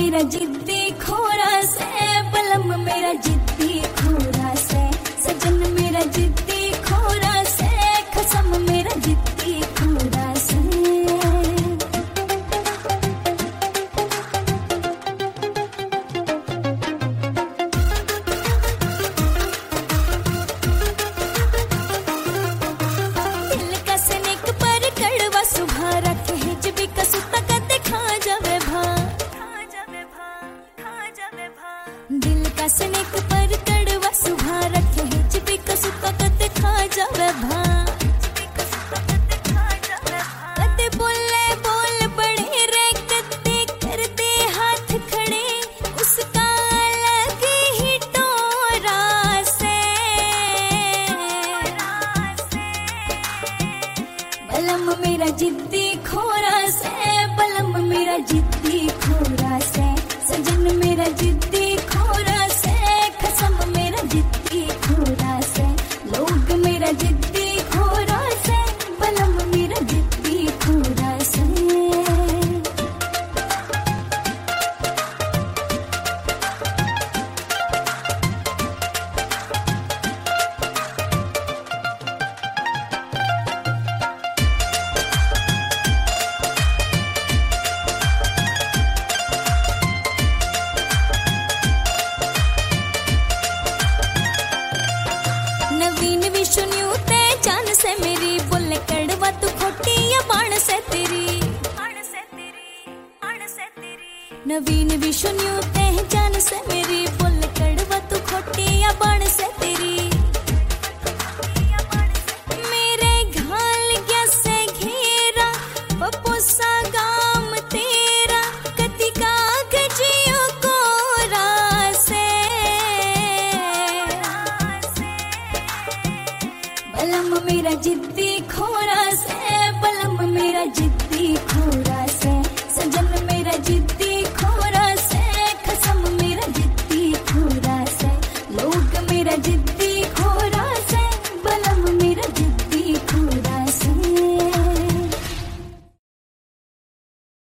मेरा जिद्दी खोरा से, बलम मेरा जिद्दी खोरा से, सजन मेरा जिद्दी खोरा से, कसम मेरा जिद्दी खोरा से। दिल का सनिक पर कड़वा सुभा रखे हिज भी कसुता कते खा जावे भा, दिल का सनिक पर कड़वा सुभा रखे हिज भी कसुता कते खा जावे भा। कते बोले बोल बड़े रे, कते करते हाथ खड़े, उसका अलग ही टोरा से। बलम मेरा जिद्दी खोरा से, बलम मेरा जिद्दी खोरा से, सजन मेरा जिद्दी खोरा से, कसम मेरा जिद्दी खोरा से, लोग मेरा जिद्दी खोरा से, बलम मेरा जिद्दी खोरा से। नवीन विश्व न्यू ते जान से मेरी, बोले कड़वा तू खोटी या बाण से तेरी। नवीन विश्व न्यू ते जान से मेरी, बोले कड़वा तू खोटी या बाण से तेरी।